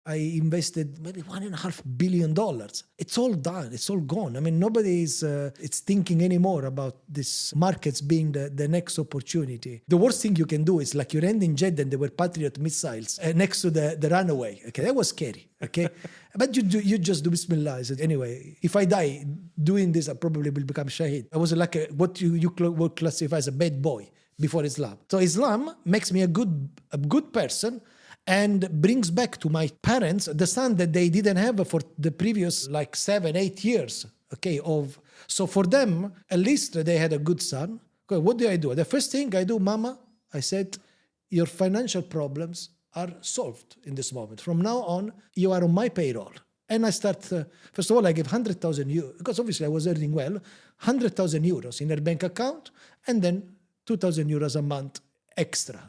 I invested maybe $1.5 billion. It's all done. It's all gone. I mean, nobody is it's thinking anymore about this markets being the next opportunity. The worst thing you can do is like you're ending jet and there were Patriot missiles next to the runaway. Okay, that was scary. Okay, but you just do Bismillah. I said, anyway, if I die doing this, I probably will become Shaheed. I was like what you would classify as a bad boy before Islam. So Islam makes me a good person, and brings back to my parents the son that they didn't have for the previous like 7-8 years. Okay, so for them at least they had a good son. Okay, what do I do? The first thing I do, Mama, I said, your financial problems are solved in this moment. From now on, you are on my payroll. And I start, first of all, I give 100,000 euros, because obviously I was earning well, 100,000 euros in her bank account, and then 2,000 euros a month extra.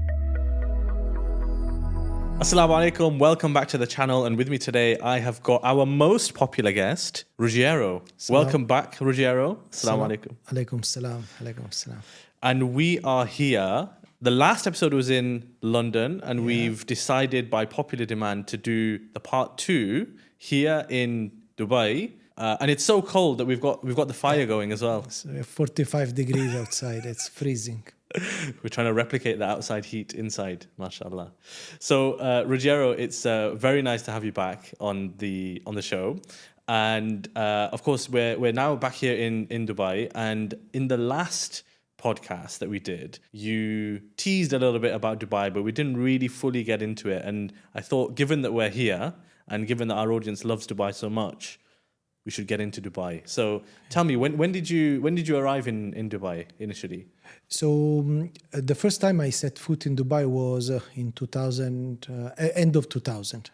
Assalamu alaikum, welcome back to the channel, and with me today I have got our most popular guest, Ruggiero. Welcome back, Ruggiero. Assalamu alaikum. Alaikum salam. Alaikum salam. And we are here. The last episode was in London, and we've decided by popular demand to do the part 2 here in Dubai. And it's so cold that we've got the fire going as well. It's 45 degrees outside. It's freezing. We're trying to replicate the outside heat inside, mashallah. So, Ruggiero, it's very nice to have you back on the show. And of course, we're now back here in Dubai. And in the last podcast that we did, you teased a little bit about Dubai, but we didn't really fully get into it. And I thought, given that we're here and given that our audience loves Dubai so much, we should get into Dubai. So tell me, when did you arrive in Dubai initially? So the first time I set foot in Dubai was in 2000, end of 2000.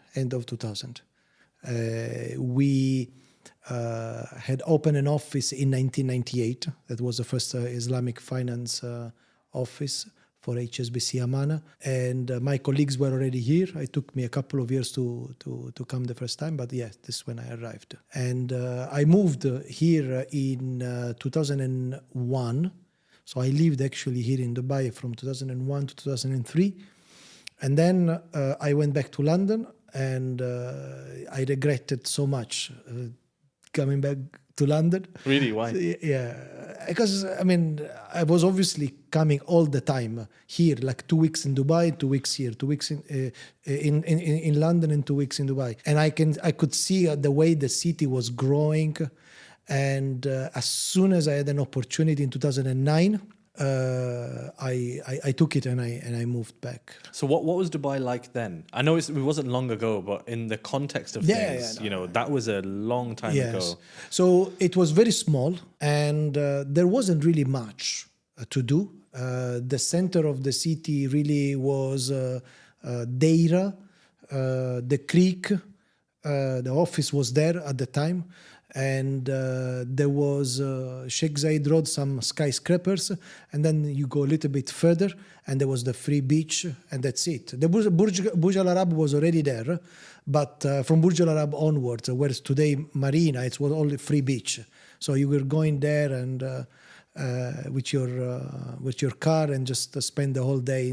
We had opened an office in 1998. That was the first Islamic finance office for HSBC Amana, and my colleagues were already here. It took me a couple of years to come the first time, but yes, this is when I arrived. And I moved here in 2001. So I lived actually here in Dubai from 2001 to 2003. And then I went back to London, and I regretted so much coming back to London. Really? Why? Yeah, because I mean, I was obviously coming all the time here, like 2 weeks in Dubai, 2 weeks here, 2 weeks in London, and 2 weeks in Dubai. And I could see the way the city was growing. And as soon as I had an opportunity in 2009, I took it and I moved back. So what was Dubai like then? I know it wasn't long ago, but in the context of things, that was a long time ago. So it was very small, and there wasn't really much to do. The center of the city really was Deira, the creek. The office was there at the time. And there was Sheikh Zayed Road, some skyscrapers, and then you go a little bit further, and there was the free beach, and that's it. The Burj Al Arab was already there, but from Burj Al Arab onwards, whereas today Marina, it was only free beach. So you were going there and with your car and just spend the whole day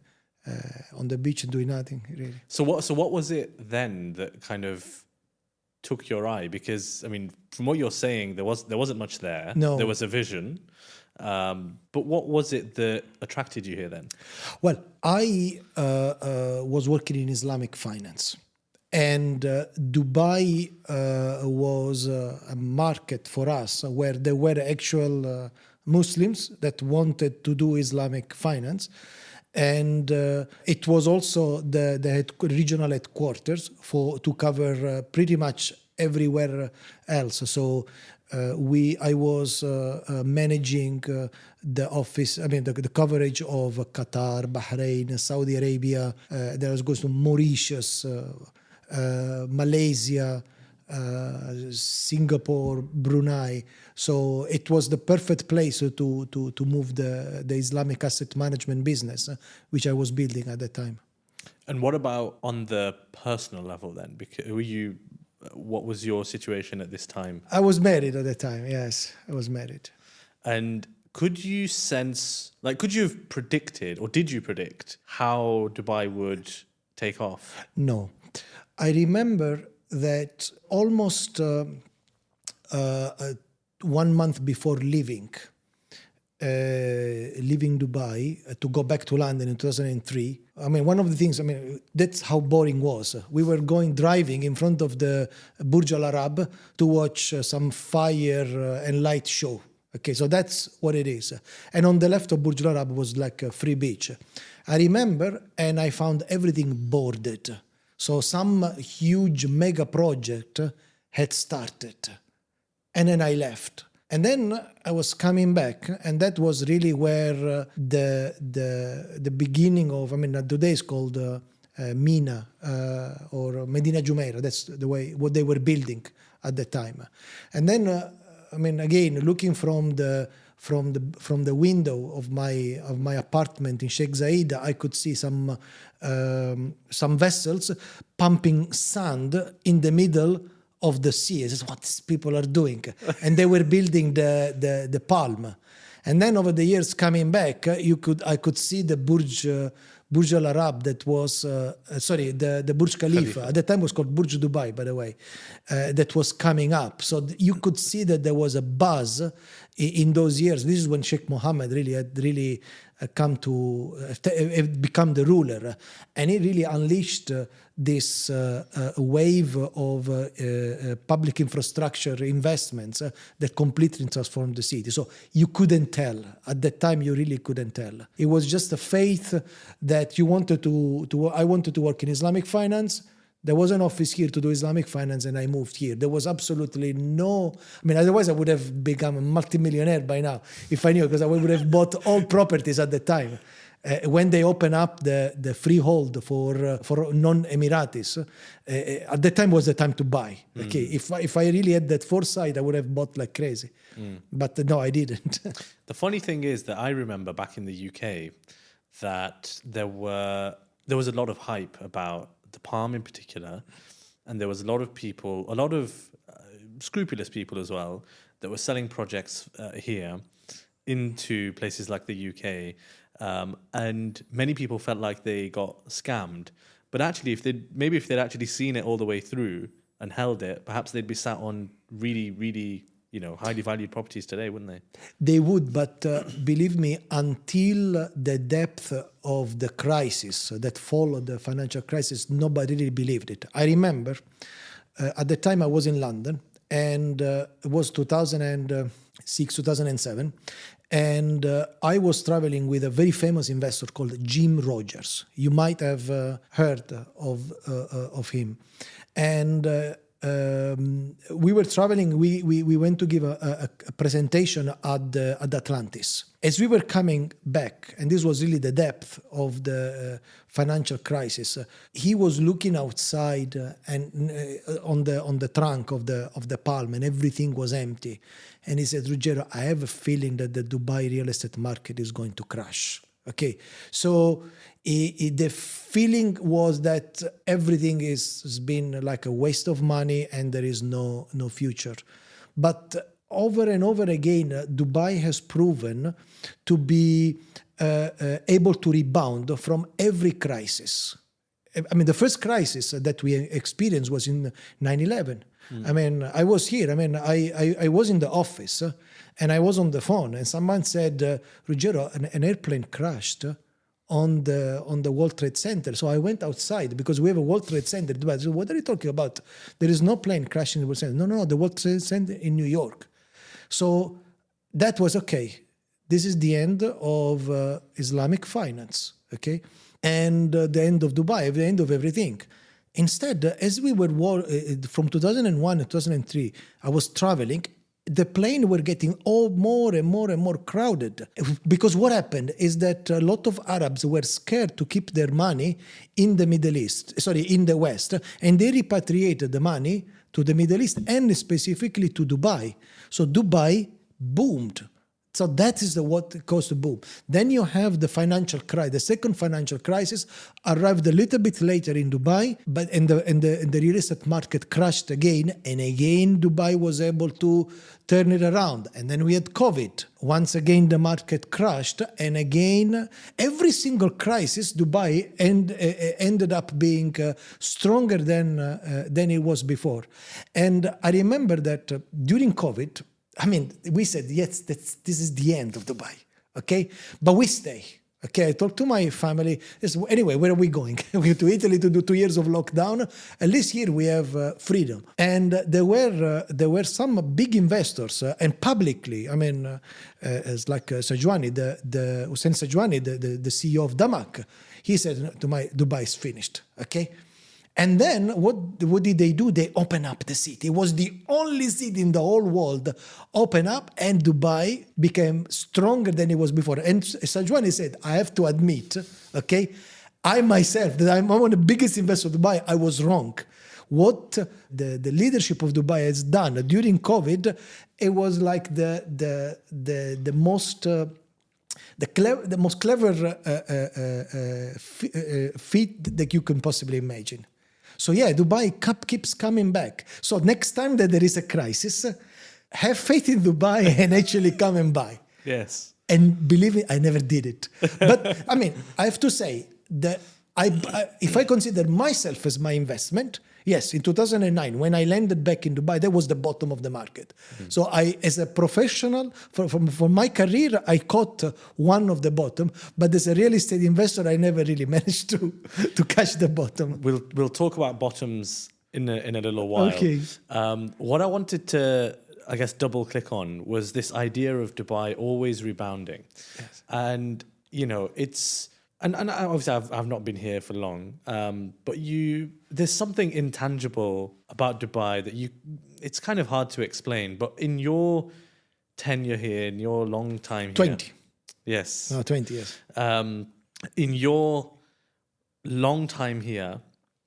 on the beach and doing nothing really. So what was it then that kind of took your eye? Because I mean, from what you're saying, there wasn't much there. No. There was a vision. But what was it that attracted you here then? Well, I was working in Islamic finance, and Dubai was a market for us where there were actual Muslims that wanted to do Islamic finance. And it was also the regional headquarters to cover pretty much everywhere else. So I was managing the office. I mean, the coverage of Qatar, Bahrain, Saudi Arabia. There was goes to Mauritius, Malaysia, Singapore, Brunei. So it was the perfect place to move the Islamic asset management business, which I was building at the time. And what about on the personal level then? Because what was your situation at this time? I was married at the time. Yes, I was married. And could you have predicted, or did you predict how Dubai would take off? No. I remember that almost 1 month before leaving Dubai to go back to London in 2003. I mean, one of the things, that's how boring it was. We were driving in front of the Burj Al Arab to watch some fire and light show. Okay, so that's what it is. And on the left of Burj Al Arab was like a free beach. I remember, and I found everything boarded. So some huge mega project had started. And then I left. And then I was coming back, and that was really where the beginning of, today it's called Mina or Medina Jumeirah. That's the way what they were building at the time. And then, again, looking from the window of my apartment in Sheikh Zayed, I could see some vessels pumping sand in the middle of the sea. This is what these people are doing. And they were building the Palm. And then over the years coming back, I could see the Burj Al Arab that was, the Burj Khalifa. At the time it was called Burj Dubai, by the way, that was coming up. So you could see that there was a buzz in those years. This is when Sheikh Mohammed had come to become the ruler, and he really unleashed this wave of public infrastructure investments that completely transformed the city. So you couldn't tell at that time. You really couldn't tell. It was just a faith that you wanted to. I wanted to work in Islamic finance. There was an office here to do Islamic finance, and I moved here. There was absolutely no... otherwise I would have become a multimillionaire by now, if I knew, because I would have bought all properties at the time. When they opened up the freehold for non-Emiratis, at the time was the time to buy. Okay, if I really had that foresight, I would have bought like crazy. But no, I didn't. The funny thing is that I remember back in the UK that there was a lot of hype about the Palm in particular, and there was a lot of people, a lot of scrupulous people as well, that were selling projects here into places like the UK, and many people felt like they got scammed. But actually, if they'd actually seen it all the way through and held it, perhaps they'd be sat on really, really, highly valued properties today, wouldn't they? They would, but believe me, until the depth of the crisis that followed the financial crisis, nobody really believed it. I remember at the time I was in London, and it was 2006, 2007, and I was traveling with a very famous investor called Jim Rogers. You might have heard of him. And we were traveling. We went to give a presentation at Atlantis. As we were coming back, and this was really the depth of the financial crisis, he was looking outside and on the trunk of the Palm, and everything was empty. And he said, "Ruggero, I have a feeling that the Dubai real estate market is going to crash." Okay, so the feeling was that everything has been like a waste of money and there is no future. But over and over again, Dubai has proven to be able to rebound from every crisis. The first crisis that we experienced was in 9/11. I was here. I was in the office and I was on the phone, and someone said, "Ruggero, an airplane crashed on the World Trade Center." So I went outside because we have a World Trade Center. I said, "What are you talking about? There is no plane crashing in the World Trade Center." No, the World Trade Center in New York. So that was okay. This is the end of Islamic finance, okay? And the end of Dubai, the end of everything. Instead, as we were from 2001 to 2003, I was traveling. The plane were getting more and more crowded. Because what happened is that a lot of Arabs were scared to keep their money in the in the West, and they repatriated the money to the Middle East and specifically to Dubai. So Dubai boomed. So that is what caused the boom. Then you have the financial crisis. The second financial crisis arrived a little bit later in Dubai, but and the real estate market crashed again, and again Dubai was able to turn it around. And then we had COVID. Once again, the market crashed, and again, every single crisis, Dubai ended up being stronger than it was before. And I remember that during COVID, I mean, we said, yes, this is the end of Dubai, okay? But we stay, okay? I talked to my family. Anyway, where are we going? We to Italy to do 2 years of lockdown. At least here we have freedom. And there were some big investors, and publicly, I mean, it's like Sajwani, the Hussein Sajwani, the CEO of Damak, he said to my, Dubai is finished, okay? And then what did they do? They opened up the city. It was the only city in the whole world open up, and Dubai became stronger than it was before. And Sajwani said, I have to admit, okay, I myself, that I'm one of the biggest investors of Dubai, I was wrong. What the leadership of Dubai has done during COVID, it was like the most clever feat that you can possibly imagine. So yeah, Dubai keeps coming back. So next time that there is a crisis, have faith in Dubai and actually coming by. Yes. And believe me, I never did it. But I mean, I have to say that if I consider myself as my investment, yes, in 2009, when I landed back in Dubai, that was the bottom of the market. Mm. So I, as a professional, for my career, I caught one of the bottom. But as a real estate investor, I never really managed to catch the bottom. We'll talk about bottoms in a little while. Okay. What I wanted to, I guess, double click on was this idea of Dubai always rebounding. Yes. And, you know, it's... And obviously, I've not been here for long, but there's something intangible about Dubai that it's kind of hard to explain. But in your tenure here, in your long time here, 20. Yes. No, 20 years. In your long time here,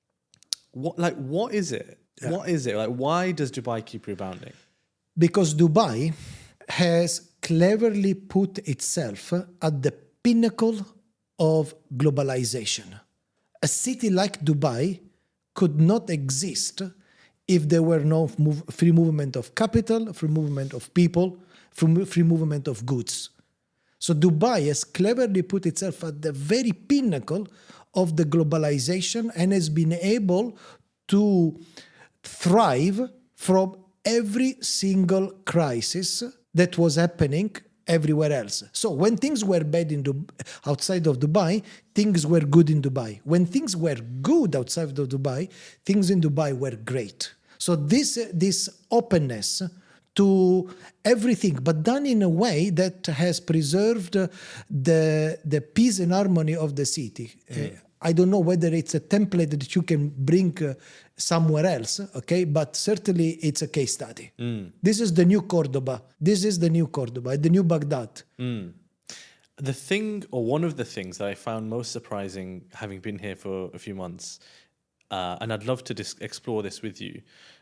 what is it? Yeah. What is it? Like, why does Dubai keep rebounding? Because Dubai has cleverly put itself at the pinnacle of globalization. A city like Dubai could not exist if there were no free movement of capital, free movement of people, free movement of goods. So Dubai has cleverly put itself at the very pinnacle of the globalization and has been able to thrive from every single crisis that was happening everywhere else. So when things were bad outside of Dubai, things were good in Dubai. When things were good outside of Dubai, things in Dubai were great. So this openness to everything, but done in a way that has preserved the peace and harmony of the city. I don't know whether it's a template that you can bring somewhere else, okay? But certainly it's a case study. This is the new Cordoba. This is the new Cordoba, the new Baghdad. The thing, or one of the things that I found most surprising, having been here for a few months, and I'd love to explore this with you,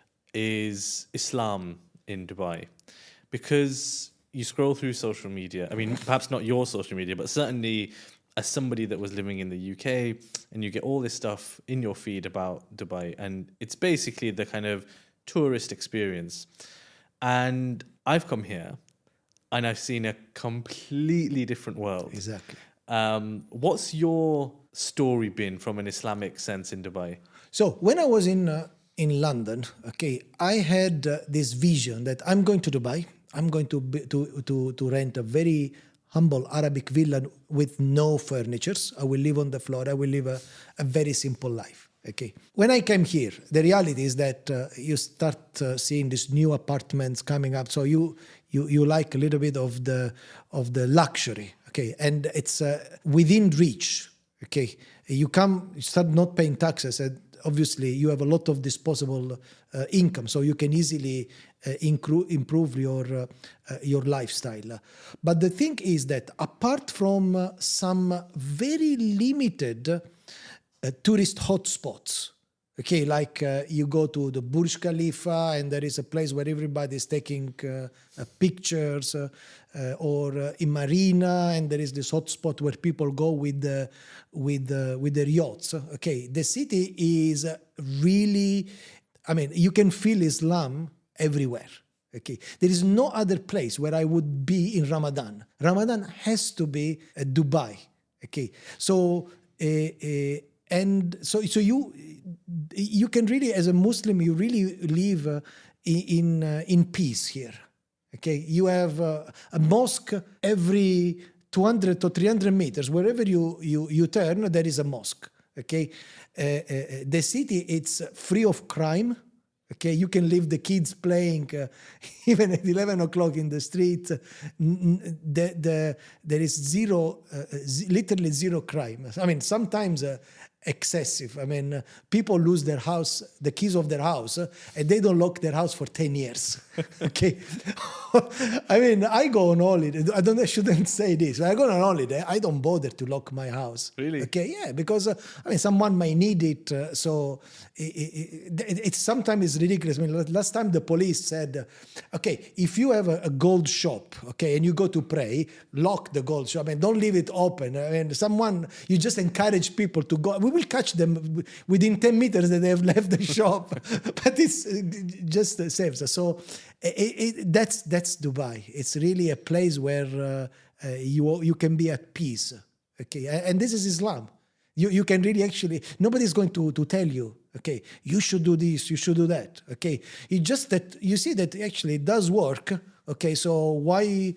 is Islam in Dubai. Because you scroll through social media, I mean, perhaps not your social media, but certainly as somebody that was living in the UK, and you get all this stuff in your feed about Dubai, and it's basically the kind of tourist experience. And I've come here, and I've seen a completely different world. Exactly. What's your story been from an Islamic sense in Dubai? So when I was in London, okay, I had this vision that I'm going to Dubai. I'm going to rent a very humble Arabic villa with no furnitures. I will live on the floor. I will live a very simple life. Okay. When I came here, the reality is that you start seeing these new apartments coming up. So you like a little bit of the luxury. Okay, and it's within reach. Okay, you start not paying taxes, and obviously you have a lot of disposable income, so you can easily improve your lifestyle. But the thing is that apart from some very limited tourist hotspots, Okay, like you go to the Burj Khalifa and there is a place where everybody's taking pictures, or in Marina, and there is this hotspot where people go with their yachts. Okay, the city is really, I mean, you can feel Islam everywhere. Okay, there is no other place where I would be in Ramadan. Ramadan has to be Dubai. Okay, so and so you can really, as a Muslim, you really live in peace here. Okay, you have a mosque every 200 to 300 meters. Wherever you turn, there is a mosque. Okay, the city, it's free of crime. Okay, you can leave the kids playing even at 11 o'clock in the street. There is literally zero crime. I mean, sometimes excessive. I mean, people lose their house, the keys of their house, and they don't lock their house for 10 years. Okay. I mean, I go on holiday. I shouldn't say this. When I go on holiday, I don't bother to lock my house. Really? Okay, yeah, because I mean, someone might need it. So it's sometimes it's ridiculous. I mean, last time the police said, okay, if you have a gold shop, okay, and you go to pray, lock the gold shop and don't leave it open. I mean, you just encourage people to go. We will catch them within 10 meters that they have left the shop, but it's just saves us. So that's Dubai. It's really a place where you can be at peace. Okay, and this is Islam. You can really actually, nobody's going to tell you, okay, you should do this, you should do that. Okay, it's just that you see that actually it does work. Okay, so why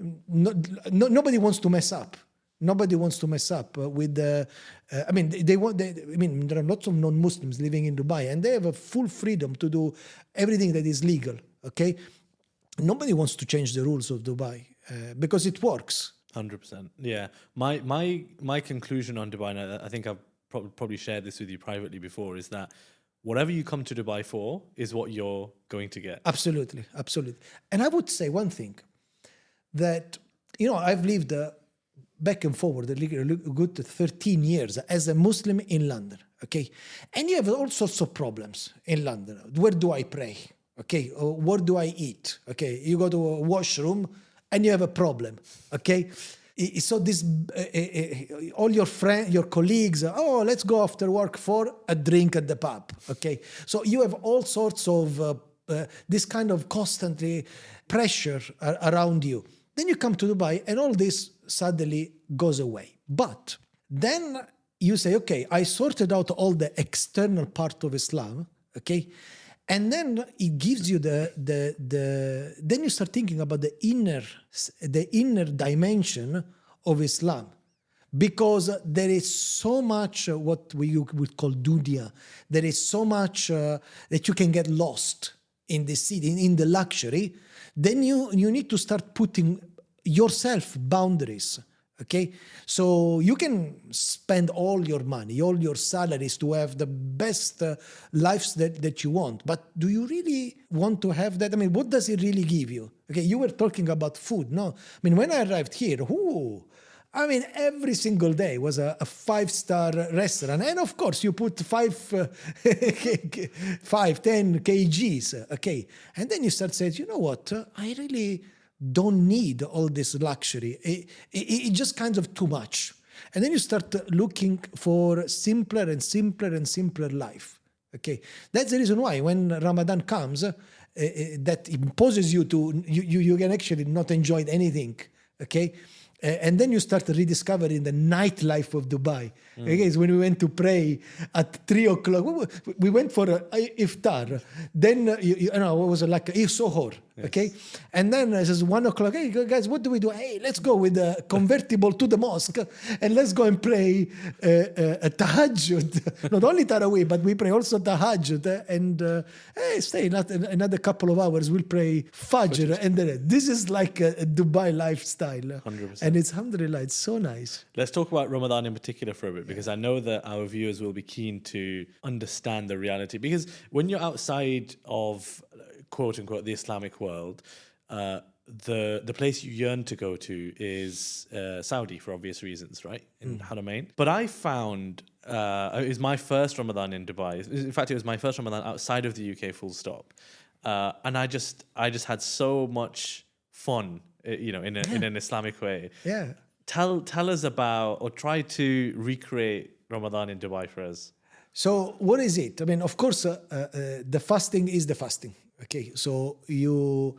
nobody wants to mess up. Nobody wants to mess up with the. I mean, there are lots of non-Muslims living in Dubai, and they have a full freedom to do everything that is legal. Okay, nobody wants to change the rules of Dubai because it works. 100%. Yeah. My conclusion on Dubai, and I think I've probably shared this with you privately before, is that whatever you come to Dubai for is what you're going to get. Absolutely, absolutely. And I would say one thing, that I've lived back and forward a good 13 years as a Muslim in London. Okay, and you have all sorts of problems in London. Where do I pray? Okay, or where do I eat? Okay, you go to a washroom and you have a problem. Okay, so this all your friends, your colleagues, let's go after work for a drink at the pub. Okay, so you have all sorts of this kind of constantly pressure around you. Then you come to Dubai and all this suddenly goes away. But then you say, okay, I sorted out all the external part of Islam, okay? And then it gives you then you start thinking about the inner dimension of Islam. Because there is so much what we would call dunya. There is so much that you can get lost in the city, in the luxury. Then you need to start putting yourself boundaries, okay? So you can spend all your money, all your salaries to have the best lives that you want. But do you really want to have that? I mean, what does it really give you? Okay, you were talking about food, no? I mean, when I arrived here, every single day was a 5-star restaurant. And of course, you put 10 kgs, okay? And then you start saying, you know what? I really don't need all this luxury. It's just kind of too much. And then you start looking for simpler and simpler and simpler life, okay? That's the reason why when Ramadan comes, that imposes you to, you can actually not enjoy anything, okay? And then you start rediscovering the nightlife of Dubai. Okay, so when we went to pray at 3 o'clock, we went for iftar. Then, it was like sohor, okay? And then it says 1 o'clock, hey, guys, what do we do? Hey, let's go with a convertible to the mosque and let's go and pray a tahajjud. Not only Taraweeh, but we pray also tahajjud. And stay another couple of hours, we'll pray Fajr. And then this is like a Dubai lifestyle. 100%. And it's, alhamdulillah, it's so nice. Let's talk about Ramadan in particular for a bit, because I know that our viewers will be keen to understand the reality. Because when you're outside of, quote unquote, the Islamic world, the place you yearn to go to is Saudi, for obvious reasons, right? In Haramain. But I found it was my first Ramadan in Dubai. In fact, it was my first Ramadan outside of the UK, full stop. And I just had so much fun, in an Islamic way. Yeah. Tell us about, or try to recreate Ramadan in Dubai for us. So what is it? I mean, of course, the fasting is the fasting. Okay, so you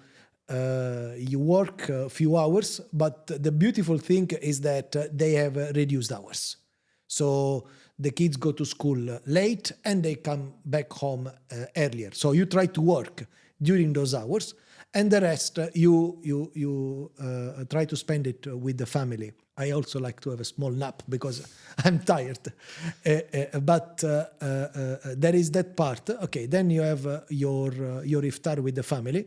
work a few hours, but the beautiful thing is that they have reduced hours. So the kids go to school late and they come back home earlier. So you try to work during those hours, and the rest you try to spend it with the family. I also like to have a small nap because I'm tired. But there is that part. Okay, then you have your iftar with the family.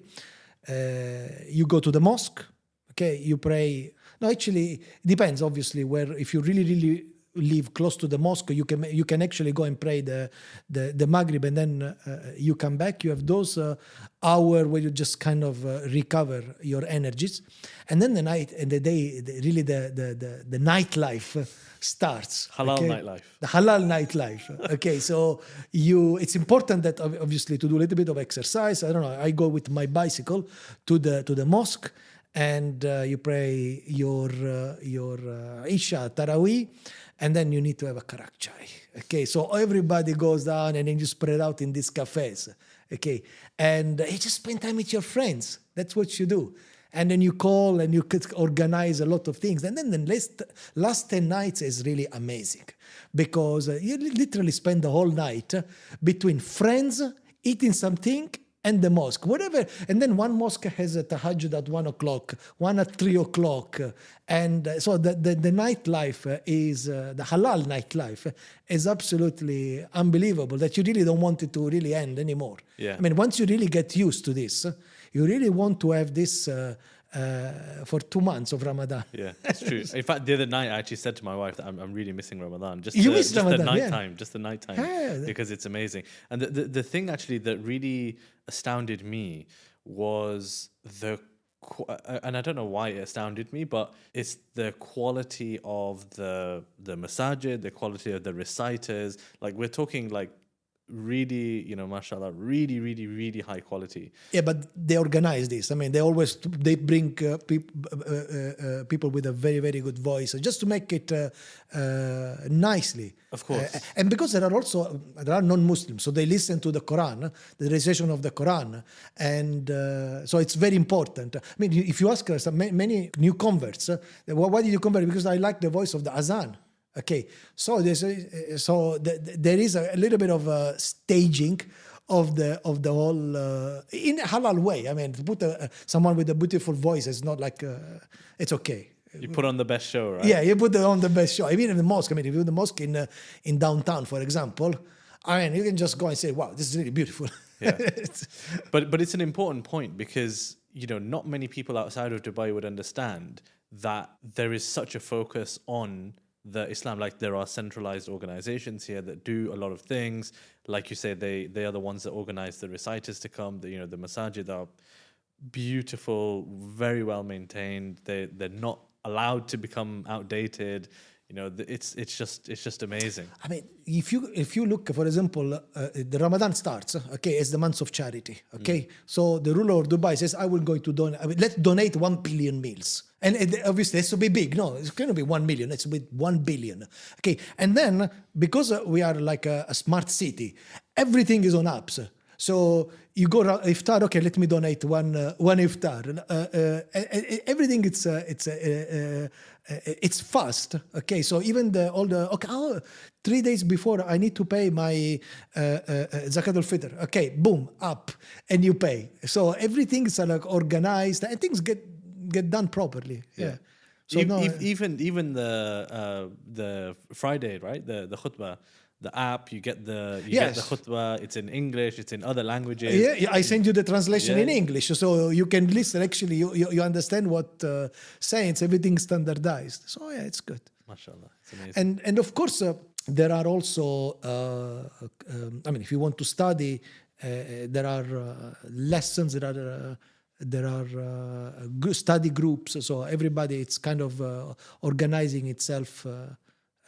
You go to the mosque. Okay, you pray. No, actually, it depends. Obviously, where if you really live close to the mosque, you can actually go and pray the Maghrib, and then you come back. You have those hour where you just kind of recover your energies, and then the night and the day, really the nightlife starts. Halal okay? nightlife. The halal nightlife. Okay, so it's important that obviously to do a little bit of exercise. I don't know. I go with my bicycle to the mosque, and you pray your Isha Taraweeh, and then you need to have a karak chai. Okay, so everybody goes down and then you spread out in these cafes. Okay, and you just spend time with your friends. That's what you do. And then you call and you could organize a lot of things. And then the last 10 nights is really amazing because you literally spend the whole night between friends, eating something, and the mosque, whatever. And then one mosque has a tahajjud at 1 o'clock, one at 3 o'clock. And so the nightlife is, the halal nightlife is absolutely unbelievable that you really don't want it to really end anymore. Yeah. I mean, once you really get used to this, you really want to have this for 2 months of Ramadan. Yeah, it's true. In fact, the other night I actually said to my wife that I'm really missing Ramadan. Just Ramadan, the yeah. nighttime, just the nighttime, Yeah. because it's amazing. And the thing actually that really astounded me was and I don't know why it astounded me, but it's the quality of the masajid, the quality of the reciters. Like we're talking like really, mashallah, really, really, really high quality. Yeah, but they organize this. I mean, they bring people with a very, very good voice just to make it nicely. Of course. And because there are non-Muslims, so they listen to the Quran, the recitation of the Quran, and so it's very important. I mean, if you ask us, many new converts, why did you convert? Because I like the voice of the azan. Okay, so there is a little bit of staging of the whole in a halal way. I mean, to put someone with a beautiful voice is not like it's okay. You put on the best show, right? Yeah, you put on the best show. Even in the mosque. I mean, if you do the mosque in downtown, for example, I mean, you can just go and say, "Wow, this is really beautiful." Yeah. But it's an important point because not many people outside of Dubai would understand that there is such a focus on the Islam. Like there are centralized organizations here that do a lot of things. Like you say, they are the ones that organize the reciters to come. The masajid are beautiful, very well maintained. They're not allowed to become outdated. It's just amazing. I mean, if you look, for example, the Ramadan starts. Okay, it's the month of charity. Okay, so the ruler of Dubai says, let's donate 1 billion meals. And obviously, it has to be big. No, it's going to be 1 million. It's with 1 billion. Okay, and then because we are like a smart city, everything is on apps. So you go iftar. Okay, let me donate one iftar. Everything it's fast. Okay, so even 3 days before I need to pay my zakat al-fitr. Okay, boom, up, and you pay. So everything is like organized and things get done properly. Yeah. So even the Friday, right? The khutbah, the app, you get the khutbah. It's in English. It's in other languages. Yeah, I send you the translation in English, so you can listen. Actually, you understand what saying. Everything's standardized. So yeah, it's good. MashaAllah, it's amazing. And of course, there are also. I mean, if you want to study, there are lessons. There are study groups, so everybody it's kind of organizing itself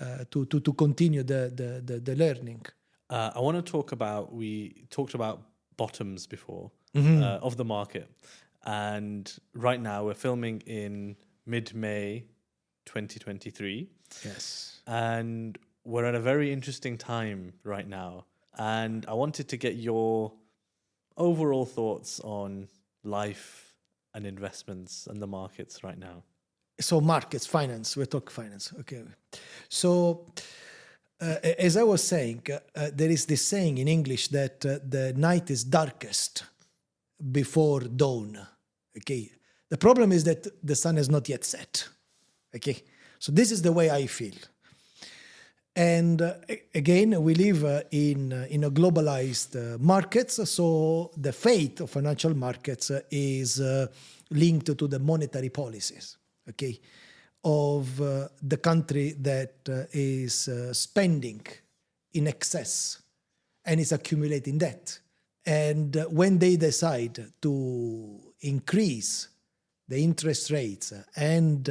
to continue the learning. I want to talk about, we talked about bottoms before of the market. And right now we're filming in mid-May 2023. Yes. And we're at a very interesting time right now. And I wanted to get your overall thoughts on life and investments and the markets right now. So markets, finance, we talk finance. Okay. So as I was saying, there is this saying in English that the night is darkest before dawn. Okay. The problem is that the sun has not yet set. Okay. So this is the way I feel. And again, we live in a globalized markets, so the fate of financial markets is linked to the monetary policies, okay, of the country that is spending in excess and is accumulating debt. And when they decide to increase the interest rates and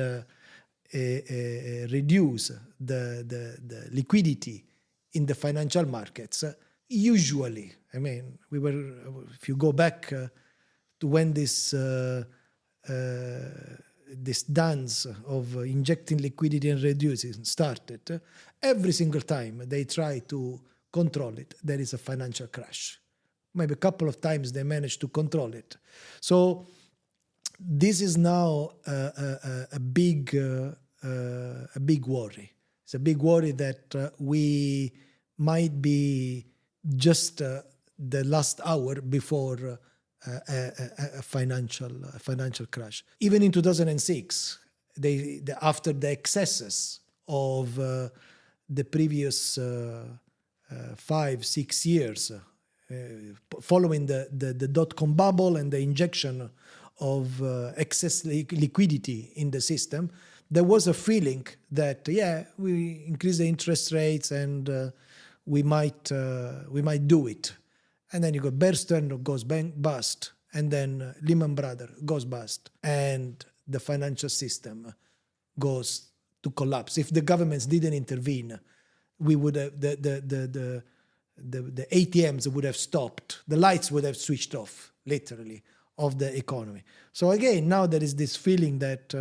reduce the liquidity in the financial markets, usually, I mean, if you go back to when this dance of injecting liquidity and reducing started, every single time they try to control it, there is a financial crash. Maybe a couple of times they managed to control it. So this is now a big worry. It's a big worry that we might be just the last hour before a financial crash. Even in 2006, after the excesses of the previous 5-6 years, following the dot-com bubble and the injection of excess liquidity in the system, there was a feeling that, we increase the interest rates and we might do it. And then you got Bear Stearns goes bust, and then Lehman Brothers goes bust, and the financial system goes to collapse. If the governments didn't intervene, we would have, the ATMs would have stopped, the lights would have switched off, literally, of the economy. So again, now there is this feeling that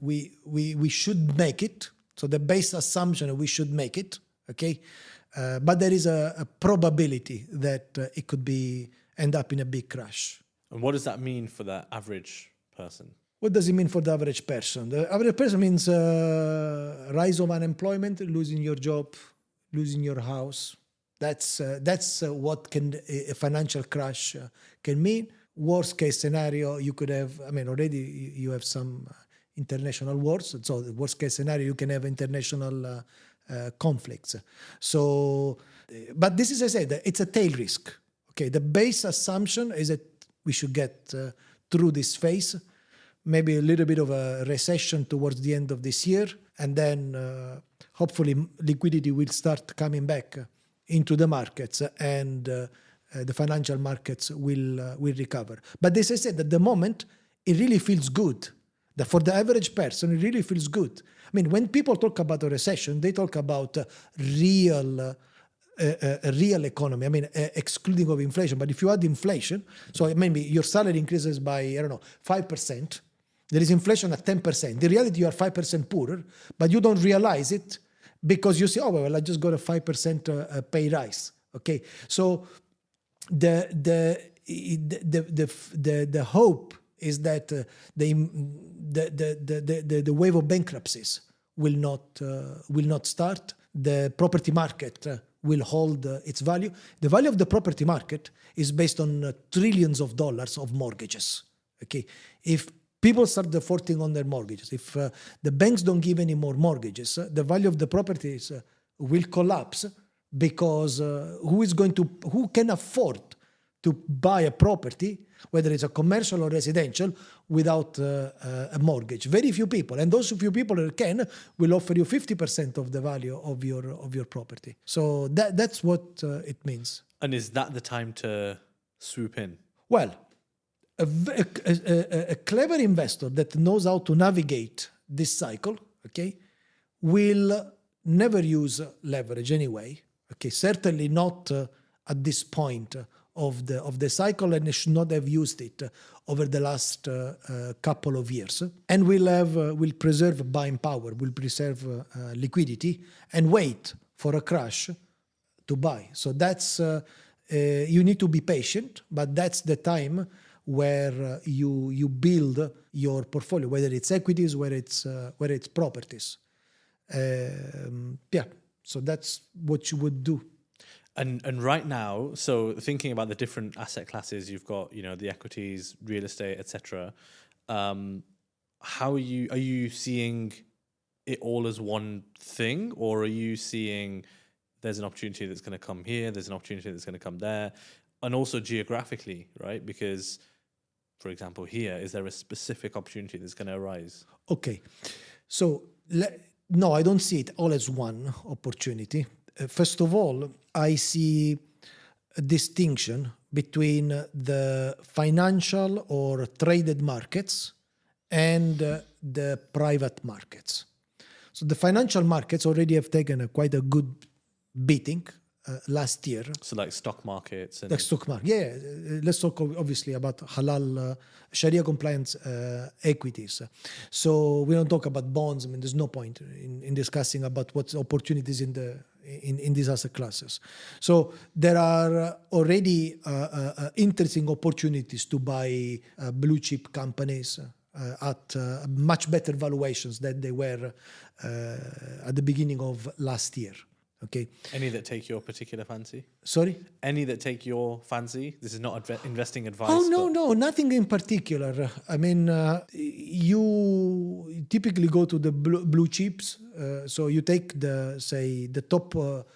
we should make it. So the base assumption we should make it, okay? But there is a probability that it could end up in a big crash. And what does that mean for the average person? What does it mean for the average person? The average person means rise of unemployment, losing your job, losing your house. That's what a financial crash can mean. Worst case scenario, you could have, already you have some international wars. So the worst case scenario, you can have international conflicts. So, but this is, as I said, it's a tail risk. Okay, the base assumption is that we should get through this phase, maybe a little bit of a recession towards the end of this year, and then hopefully liquidity will start coming back into the markets, and the financial markets will recover. But as I said, at the moment, it really feels good. That for the average person, it really feels good. I mean, when people talk about a recession, they talk about a real economy. I mean, excluding of inflation. But if you add inflation, so maybe your salary increases by, 5%. There is inflation at 10%. In reality, you are 5% poorer, but you don't realize it because you say, oh, well, I just got a 5% pay rise. Okay, so the hope is that the wave of bankruptcies will not start. The property market will hold its value. The value of the property market is based on trillions of dollars of mortgages. Okay, if people start defaulting on their mortgages, if the banks don't give any more mortgages, the value of the properties will collapse because who can afford to buy a property, whether it's a commercial or residential, without a mortgage? Very few people, and those few people that can will offer you 50% of the value of your property. So that's what it means. And is that the time to swoop in? Well, a clever investor that knows how to navigate this cycle, okay, will never use leverage anyway. Okay, certainly not at this point of the cycle, and they should not have used it over the last couple of years. And will preserve buying power, will preserve liquidity, and wait for a crash to buy. So that's you need to be patient, but that's the time where you build your portfolio, whether it's equities, whether it's properties. So that's what you would do. And right now, so thinking about the different asset classes, you've got, the equities, real estate, etc. How are you seeing it all as one thing, or are you seeing there's an opportunity that's going to come here, there's an opportunity that's going to come there, and also geographically, right? Because, for example, here, is there a specific opportunity that's going to arise? Okay, so no, I don't see it all as one opportunity. First of all, I see a distinction between the financial or traded markets and the private markets. So the financial markets already have taken quite a good beating last year. So like stock markets? The stock market, yeah. Let's talk obviously about halal, Sharia compliant equities. So we don't talk about bonds. I mean, there's no point in discussing about what's opportunities in these asset classes. So there are already interesting opportunities to buy blue chip companies at much better valuations than they were at the beginning of last year. Okay. Any that take your particular fancy? Sorry? Any that take your fancy? This is not investing advice. Oh, no, nothing in particular. I mean, you typically go to the blue chips. So you take the top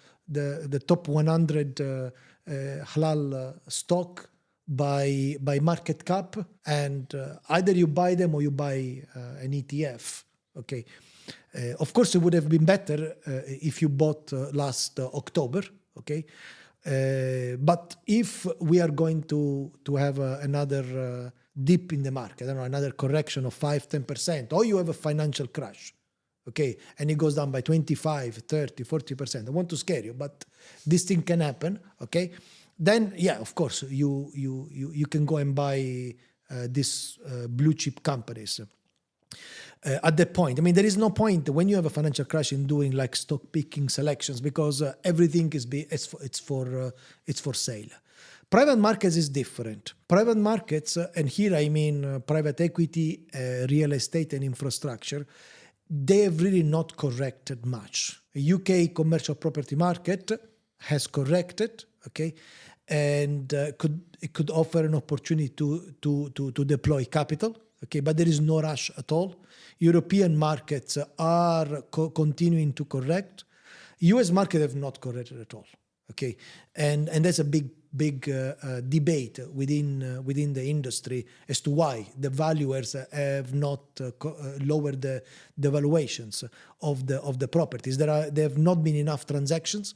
100 halal stock by market cap, and either you buy them or you buy an ETF. Okay. Of course, it would have been better if you bought last October, okay? But if we are going to have another dip in the market, I don't know, another correction of 5-10%, or you have a financial crash, okay, and it goes down by 25, 30, 40%, I want to scare you, but this thing can happen, okay? Then, yeah, of course, you can go and buy these blue chip companies. At that point, I mean, there is no point when you have a financial crash in doing like stock picking selections, because everything it's for sale. Private markets is different. Private markets, and here I mean private equity, real estate, and infrastructure, they have really not corrected much. The UK commercial property market has corrected, okay, and it could offer an opportunity to deploy capital. Okay, but there is no rush at all. European markets are continuing to correct. US market have not corrected at all. Okay, and that's a big debate within the industry as to why the valuers have not lowered the valuations of the properties. There have not been enough transactions.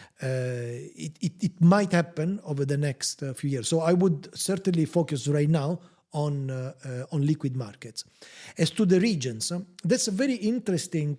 It might happen over the next few years. So I would certainly focus right now on liquid markets. As to the regions, that's a very interesting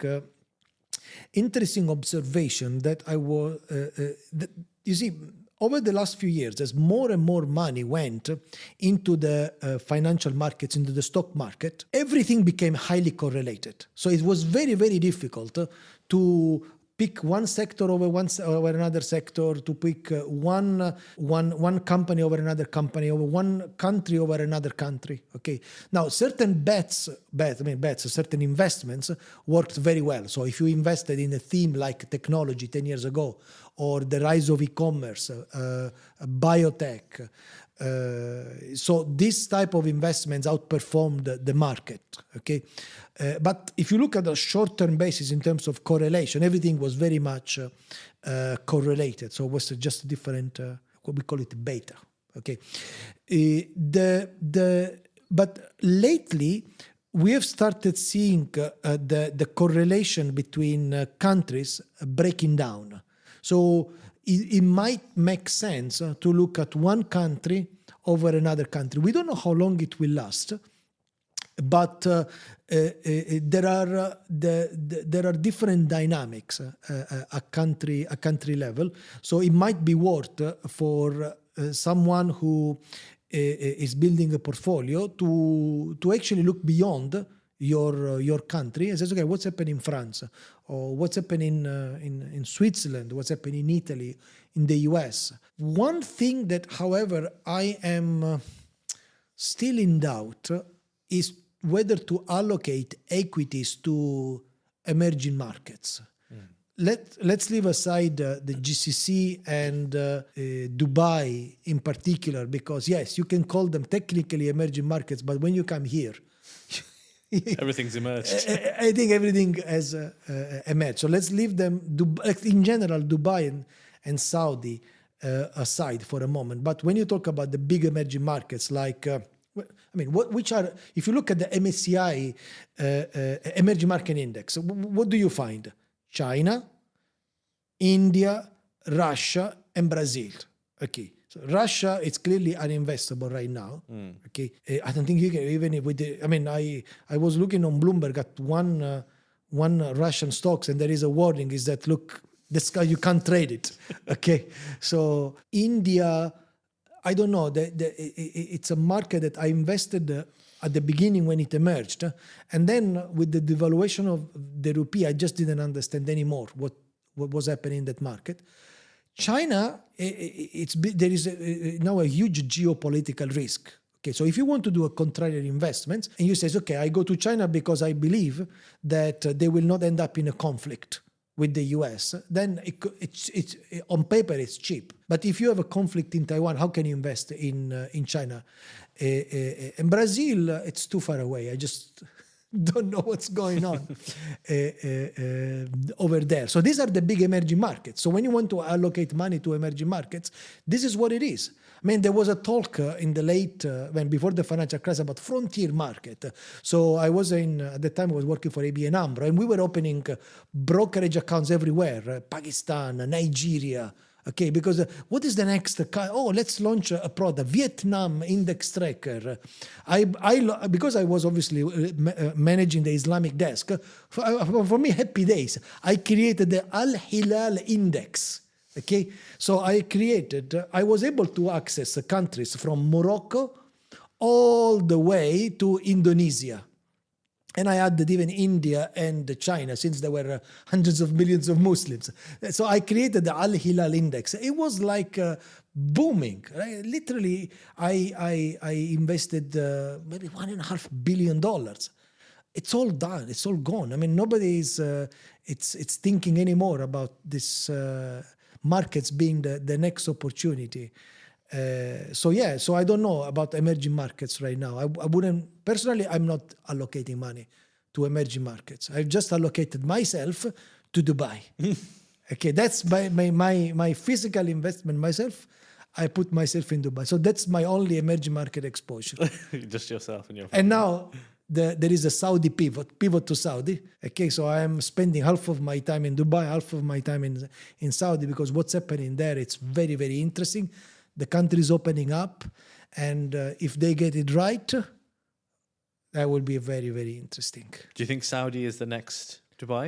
observation that you see, over the last few years, as more and more money went into the financial markets, into the stock market, everything became highly correlated. So it was very, very difficult to pick one sector over another sector, to pick one company over another company, over one country over another country. Okay. Now, certain certain investments worked very well. So if you invested in a theme like technology 10 years ago, or the rise of e-commerce, biotech, so this type of investments outperformed the market. Okay. But if you look at a short-term basis in terms of correlation, everything was very much correlated. So it was just a different, what we call it, beta. Okay. But lately, we have started seeing the correlation between countries breaking down. So it might make sense to look at one country over another country. We don't know how long it will last. But there are different dynamics at country level. So it might be worth for someone who is building a portfolio to actually look beyond your country and says, okay, what's happening in France, or what's happening in Switzerland, what's happening in Italy, in the US. One thing that, however, I am still in doubt is whether to allocate equities to emerging markets. Let's leave aside the GCC and Dubai in particular, because yes, you can call them technically emerging markets, but when you come here, everything's emerged. I think everything has emerged. So let's leave them, in general, Dubai and Saudi aside for a moment. But when you talk about the big emerging markets like which are, if you look at the MSCI Emerging Market Index, what do you find? China, India, Russia, and Brazil. Okay, so Russia is clearly uninvestable right now. Okay, I don't think you can, even with the, I was looking on Bloomberg at one Russian stocks, and there is a warning: is that look, this guy, you can't trade it. Okay, so India, I don't know. It's a market that I invested at the beginning when it emerged, and then with the devaluation of the rupee, I just didn't understand anymore what was happening in that market. China, there is now a huge geopolitical risk. Okay, so if you want to do a contrarian investment, and you say, okay, I go to China because I believe that they will not end up in a conflict with the US, then it's on paper it's cheap. But if you have a conflict in Taiwan, how can you invest in China? In Brazil, it's too far away. I just don't know what's going on over there. So these are the big emerging markets. So when you want to allocate money to emerging markets, this is what it is. There was a talk in the late, before the financial crisis, about frontier market. So I was at the time I was working for ABN AMRO, and we were opening brokerage accounts everywhere, Pakistan, Nigeria. Okay, because what is the next? Let's launch a product, Vietnam Index Tracker. Because I was obviously managing the Islamic desk, for me, happy days. I created the Al Hilal Index. Okay, so I was able to access countries from Morocco all the way to Indonesia. And I added even India and China, since there were hundreds of millions of Muslims. So I created the Al Hilal Index. It was like booming. Right? Literally, I invested maybe $1.5 billion. It's all done. It's all gone. Nobody is it's thinking anymore about this markets being the next opportunity. So I don't know about emerging markets right now. I wouldn't, personally, I'm not allocating money to emerging markets. I've just allocated myself to Dubai. Okay, that's my physical investment myself. I put myself in Dubai. So that's my only emerging market exposure. Just yourself and your family. And now there is a Saudi pivot to Saudi. Okay, so I am spending half of my time in Dubai, half of my time in Saudi, because what's happening there, it's very, very interesting. The country is opening up, and if they get it right, that will be very, very interesting. Do you think Saudi is the next Dubai?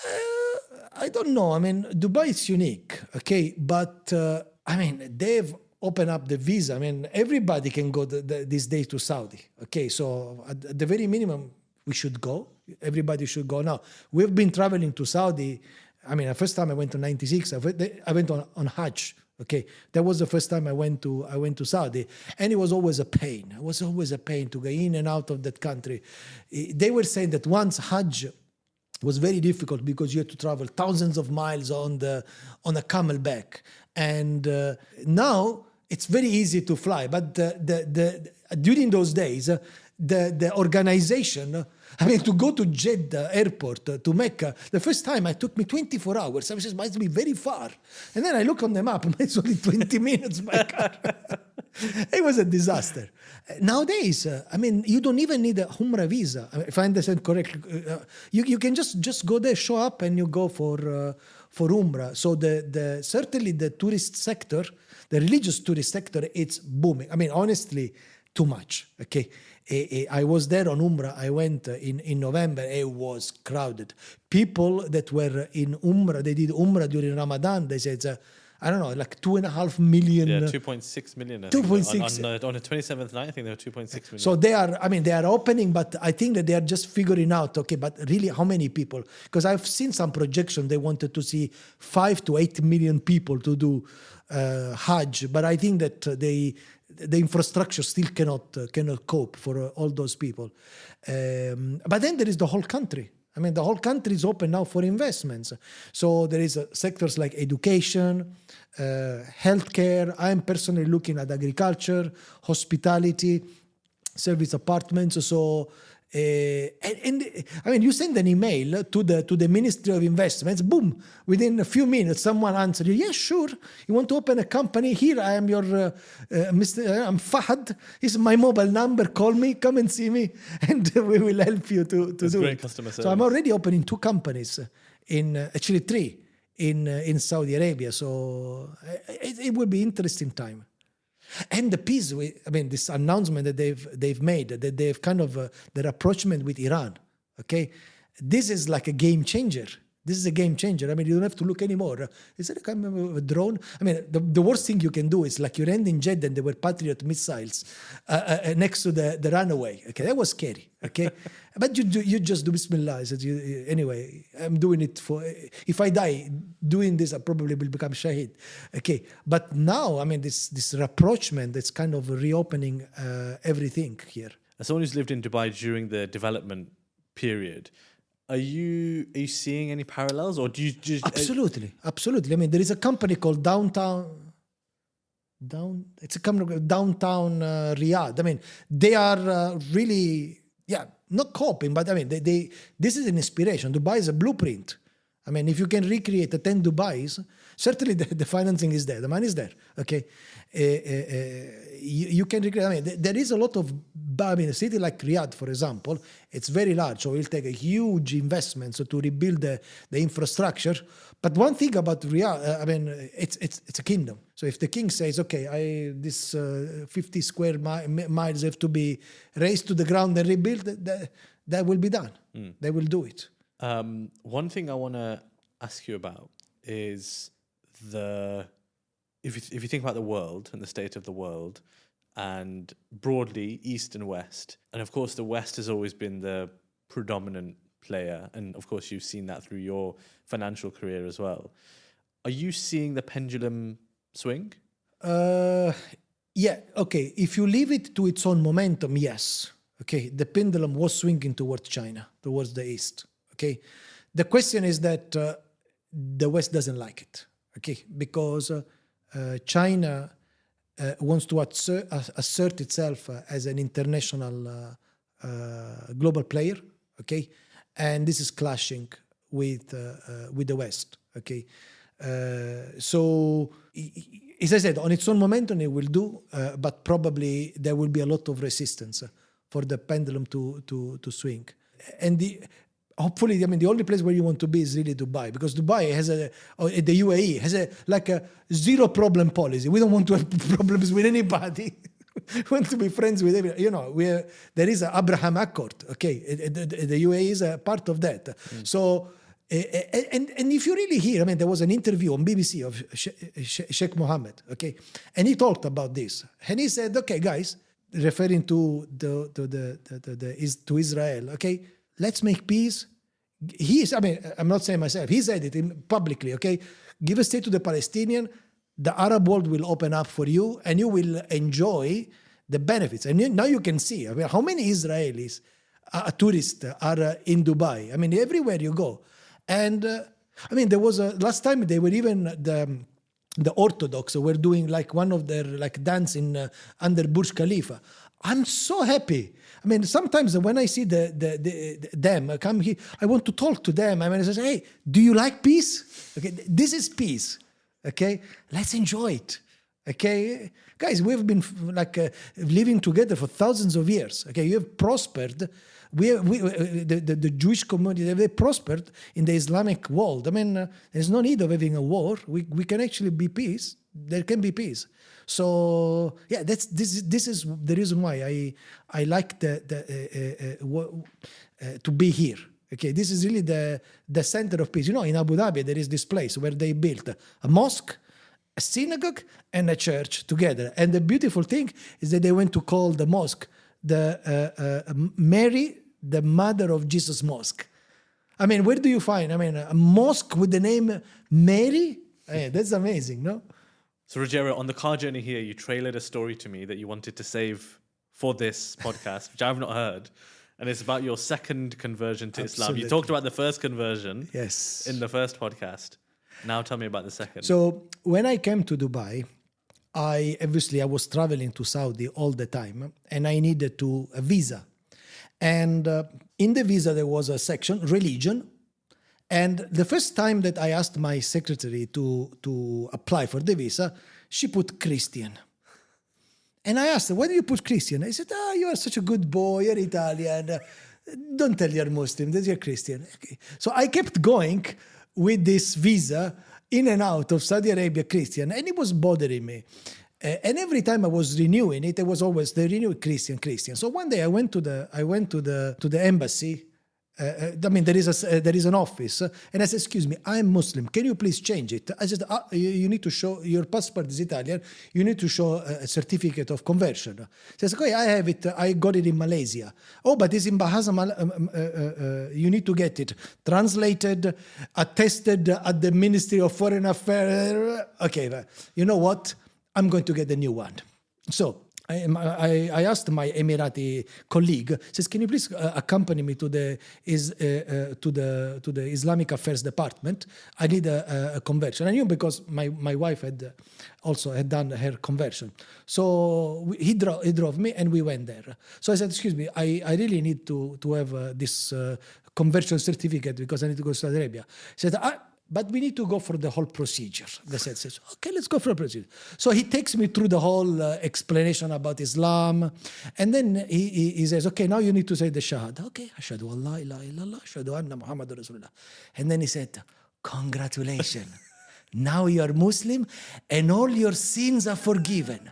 I don't know. Dubai is unique, okay? But, they've opened up the visa. Everybody can go these days to Saudi, okay? So at the very minimum, we should go. Everybody should go now. We've been traveling to Saudi. The first time I went to 96, I went on Hajj. Okay, that was the first time I went to Saudi, and it was always a pain. It was always a pain to go in and out of that country. They were saying that once Hajj was very difficult because you had to travel thousands of miles on a camelback, and now it's very easy to fly. But during those days, the organization. To go to Jeddah airport, to Mecca, the first time it took me 24 hours. I was just, might be very far. And then I look on the map, it's only 20 minutes by car. It was a disaster. Nowadays, you don't even need a Umrah visa. If I understand correctly, you can just go there, show up, and you go for Umrah. So certainly the tourist sector, the religious tourist sector, it's booming. Honestly, too much. Okay, I was there on Umrah. I went in November. It was crowded. People that were in Umrah, they did Umrah during Ramadan. They said, I don't know, like 2.5 million. Yeah, 2.6 million. 2.6. On the 27th night, I think there were 2.6 million. So they are opening, but I think that they are just figuring out, okay, but really how many people? Because I've seen some projection, they wanted to see 5 to 8 million people to do Hajj, but I think that the infrastructure still cannot cope for all those people. But then there is the whole country. I mean, the whole country is open now for investments. So there is sectors like education, healthcare. I'm personally looking at agriculture, hospitality, service apartments. So, and I mean, you send an email to the Ministry of Investments, boom, within a few minutes, someone answers you, yes, sure. You want to open a company? Here, I am your Mr. I'm Fahad. This is my mobile number. Call me, come and see me, and we will help you to do great it. Customer service. So I'm already opening 2 companies, actually 3 in Saudi Arabia. So it will be interesting time. And the peace, this announcement that they've made, that they've kind of their approachment with Iran, okay, this is like a game changer. This is a game changer. I mean, you don't have to look anymore. Is it a kind of a drone? I mean, the worst thing you can do is like you land in Jeddah and there were Patriot missiles next to the runway. Okay, that was scary. Okay, but you just do Bismillah. Anyway, I'm doing it for. If I die doing this, I probably will become Shahid. Okay, but now I mean this rapprochement that's kind of reopening everything here. As someone who's lived in Dubai during the development period, are you seeing any parallels, or do you just absolutely? I mean, there is a company called It's a company called Downtown Riyadh. I mean, they are really not copying, but I mean, they this is an inspiration. Dubai is a blueprint. I mean, if you can recreate the 10 Dubais, certainly the financing is there, the money is there. Okay, you can recreate. I mean, there is a lot of. I mean, a city like Riyadh, for example, it's very large, so it will take a huge investment to rebuild the infrastructure. But one thing about Riyadh, I mean, it's a kingdom. So if the king says, okay, this 50 square miles have to be raised to the ground and rebuilt, that will be done. They will do it. One thing I want to ask you about is if you think about the world and the state of the world, and broadly East and West, and of course the West has always been the predominant player, and of course you've seen that through your financial career as well. Are you seeing the pendulum swing? Yeah, okay. If you leave it to its own momentum, yes. Okay, the pendulum was swinging towards China, towards the East. Okay, the question is that the West doesn't like it. Okay, because China wants to assert itself as an international global player. Okay, and this is clashing with the West. Okay, so as I said, on its own momentum it will do, but probably there will be a lot of resistance for the pendulum to swing. And hopefully, I mean, the only place where you want to be is really Dubai, because Dubai has the UAE has a zero problem policy. We don't want to have problems with anybody. We want to be friends with everyone. You know, there is an Abraham Accord. Okay, the UAE is a part of that. So, and if you really hear, I mean, there was an interview on BBC of Sheikh Mohammed. Okay, and he talked about this, and he said, "Okay, guys," referring to to Israel. Okay, let's make peace. I mean, I'm not saying myself. He said it publicly. Okay, give a state to the Palestinian. The Arab world will open up for you, and you will enjoy the benefits. And now you can see, I mean, how many Israelis, tourists, are in Dubai. I mean, everywhere you go. And I mean, there was last time they were even the Orthodox were doing like one of their like dance in under Burj Khalifa. I'm so happy. I mean, sometimes when I see them come here, I want to talk to them. I mean, I say, hey, do you like peace? Okay, this is peace. Okay, let's enjoy it. Okay, guys, we've been like living together for thousands of years. Okay, you have prospered. The Jewish community, they prospered in the Islamic world. I mean, there's no need of having a war. We can actually be peace. There can be peace. So yeah, this is the reason why I like to be here. Okay, this is really the center of peace. You know, in Abu Dhabi there is this place where they built a mosque, a synagogue, and a church together. And the beautiful thing is that they went to call the mosque the Mary, the Mother of Jesus Mosque. I mean, where do you find? I mean, a mosque with the name Mary? Hey, that's amazing, no? So, Ruggiero, on the car journey here, you trailered a story to me that you wanted to save for this podcast, which I've not heard. And it's about your second conversion to Islam. You talked about the first conversion in the first podcast. Now tell me about the second. So when I came to Dubai, I was traveling to Saudi all the time, and I needed a visa. And in the visa, there was a section, religion. And the first time that I asked my secretary to apply for the visa, she put Christian. And I asked her, why do you put Christian? I said, you are such a good boy, you're Italian. Don't tell you're Muslim, that you're Christian. Okay. So I kept going with this visa in and out of Saudi Arabia, Christian, and it was bothering me. And every time I was renewing it, it was always the renewed Christian. So one day I went to the embassy. There is an office, and I said, "Excuse me, I'm Muslim. Can you please change it?" I said, "You need to show your passport is Italian. You need to show a certificate of conversion." He says, "Okay, I have it. I got it in Malaysia." "Oh, but it's in Bahasa. You need to get it translated, attested at the Ministry of Foreign Affairs." Okay, but you know what? I'm going to get a new one. So I asked my Emirati colleague, says, "Can you please accompany me to the Islamic Affairs Department? I need a conversion." I knew because my wife had done her conversion. So he drove me and we went there. So I said, "Excuse me, I really need to have this conversion certificate because I need to go to Saudi Arabia." He said, "But we need to go for the whole procedure." They said, "Okay, let's go for the procedure." So he takes me through the whole explanation about Islam. And then he says, "Okay, now you need to say the Shahada." "Okay, Ashhadu an la ilaha illallah, Ashhadu anna Muhammadur Rasulullah." And then he said, "Congratulations. Now you are Muslim and all your sins are forgiven."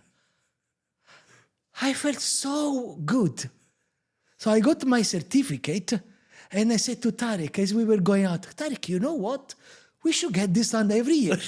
I felt so good. So I got my certificate and I said to Tariq as we were going out, "Tariq, you know what? We should get this done every year."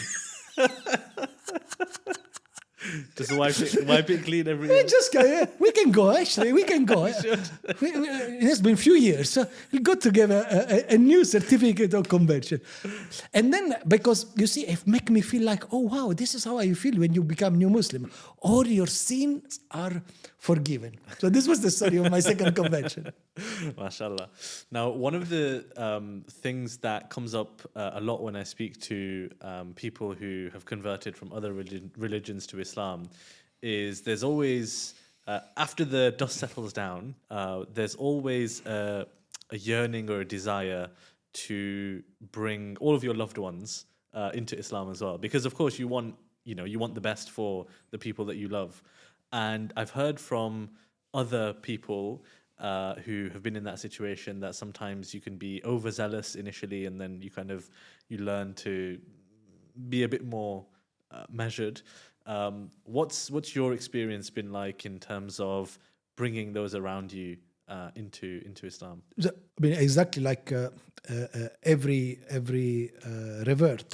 Just wipe it clean every year. We can go, actually. We can go. It has been a few years. So we got to give a new certificate of conversion. And then, because, you see, it make me feel like, oh, wow, this is how I feel when you become new Muslim. All your sins are forgiven. So this was the story of my second conversion. MashaAllah. Now, one of the things that comes up a lot when I speak to people who have converted from other religions to Islam is there's always, after the dust settles down, there's always a yearning or a desire to bring all of your loved ones into Islam as well. Because, of course, you want the best for the people that you love. And I've heard from other people who have been in that situation that sometimes you can be overzealous initially, and then you learn to be a bit more measured. What's your experience been like in terms of bringing those around you into Islam? I mean, exactly like every revert.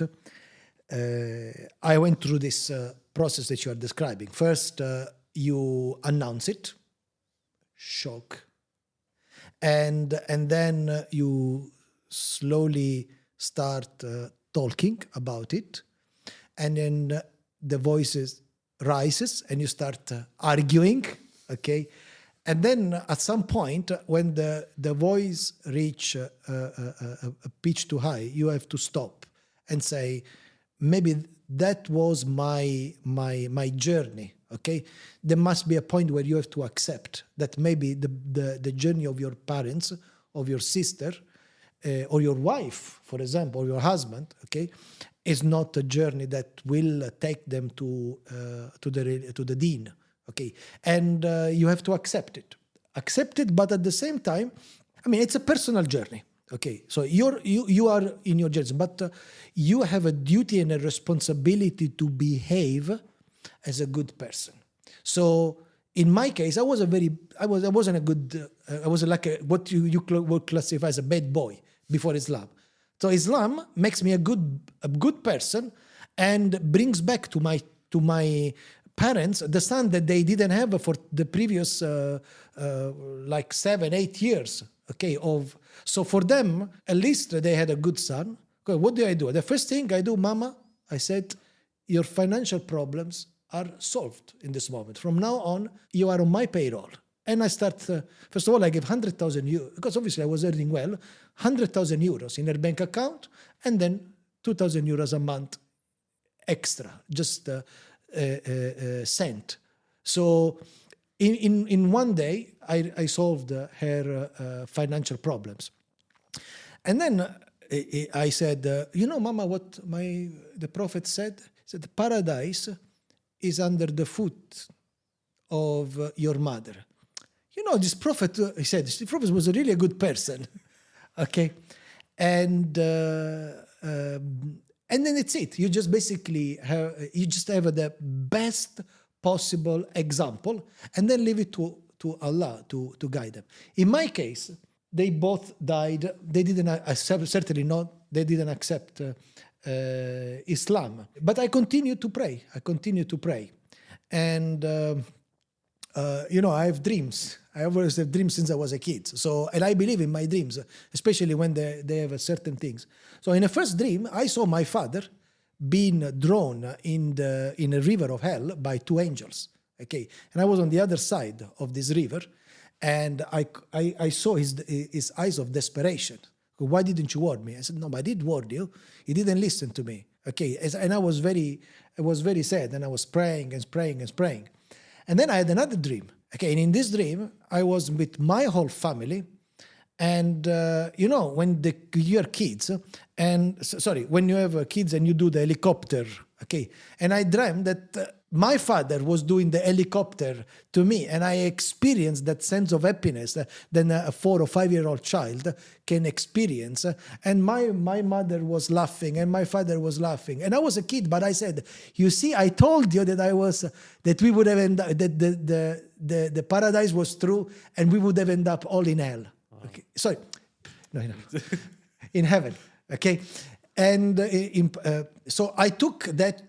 I went through this process that you are describing. First, you announce it, shock, and then you slowly start talking about it, and then the voices rises and you start arguing, okay? And then at some point, when the voice reach a pitch too high, you have to stop and say, maybe that was my journey, okay? There must be a point where you have to accept that maybe the journey of your parents, of your sister, or your wife, for example, or your husband, okay, is not a journey that will take them to the deen, okay? And you have to accept it, but at the same time, I mean, it's a personal journey, Okay, so you are in your journey, but you have a duty and a responsibility to behave as a good person. So in my case, I wasn't a good, I was like what you would classify as a bad boy before Islam. So Islam makes me a good person and brings back to my parents the son that they didn't have for the previous like 7-8 years. Okay, so for them at least they had a good son. Okay, what do I do? The first thing I do, Mama, I said, your financial problems are solved in this moment. From now on, you are on my payroll. And I start, first of all, I give 100,000 euros, because obviously I was earning well, 100,000 euros in her bank account, and then 2,000 euros a month extra, just sent. So in one day, I solved her financial problems. And then I said, Mama, what the Prophet said? He said, paradise is under the foot of your mother. This Prophet, he said, the Prophet was really a good person. Okay? And then it's it. You just basically have the best possible example, and then leave it to Allah to guide them. In my case, they both died. They didn't accept, certainly not, they didn't accept Islam. But I continue to pray. And, I have dreams. I always have dreams since I was a kid. So, and I believe in my dreams, especially when they have certain things. So in the first dream, I saw my father being drawn in a river of hell by two angels. Okay, and I was on the other side of this river, and I saw his eyes of desperation. Why didn't you warn me? I said, no, I did warn you. You didn't listen to me. Okay, and I was very sad, and I was praying. And then I had another dream. Okay, and in this dream, I was with my whole family. And, when you're kids, when you have kids and you do the helicopter, okay, and I dreamt that my father was doing the helicopter to me, and I experienced that sense of happiness that a 4 or 5 year old child can experience. And my mother was laughing, and my father was laughing, and I was a kid, but I said, you see, I told you that we would have that the paradise was true, and we would have ended up all in hell. Okay, sorry, no, in heaven. Okay, and so I took that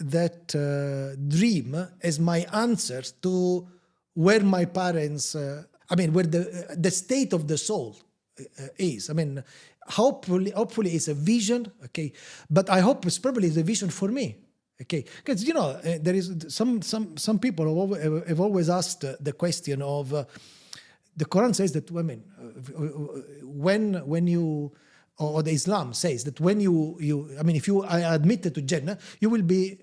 dream as my answer to where my parents, where the state of the soul is. Hopefully it's a vision. Okay, but I hope it's probably a vision for me. Okay, because there is some people have always asked the question of. The Quran says that women, when you, or the Islam says that when if you are admitted to Jannah, you will be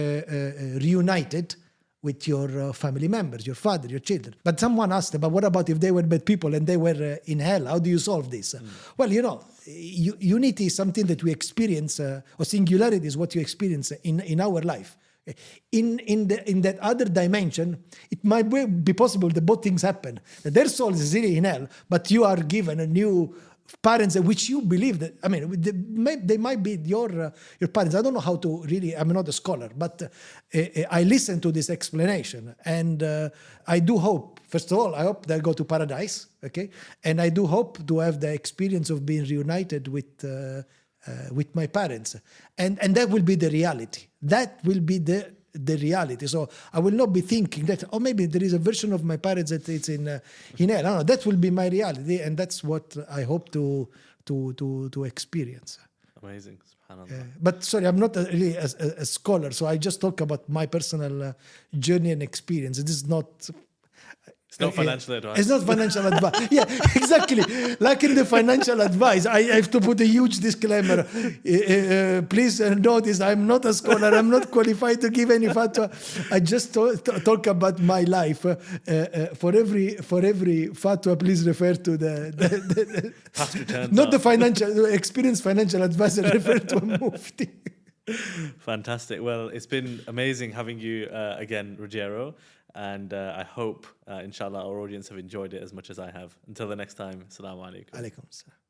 reunited with your family members, your father, your children. But someone asked, but what about if they were bad people and they were in hell? How do you solve this? Well, unity is something that we experience, or singularity is what you experience in our life. In that other dimension, it might be possible that both things happen. That their soul is really in hell, but you are given a new parents which you believe that. They might be your parents. I don't know how to really. I'm not a scholar, but I listen to this explanation, and I do hope. First of all, I hope they'll go to paradise. Okay, and I do hope to have the experience of being reunited with my parents, and that will be the reality. That will be the reality. So I will not be thinking that, maybe there is a version of my parents that it's in hell. No, that will be my reality, and that's what I hope to experience. Amazing, subhanAllah. But sorry, I'm not really a scholar, so I just talk about my personal journey and experience. It is not. It's not financial advice. It's not financial advice. Yeah, exactly. Like in the financial advice, I have to put a huge disclaimer. Please notice, I'm not a scholar. I'm not qualified to give any fatwa. I just talk about my life. For every fatwa, please refer to the Past returns. Not the financial experienced financial advisor. Refer to a mufti. Fantastic. Well, it's been amazing having you again, Ruggiero. And I hope, inshallah, our audience have enjoyed it as much as I have. Until the next time, Assalamu alaikum. Alaikum salam.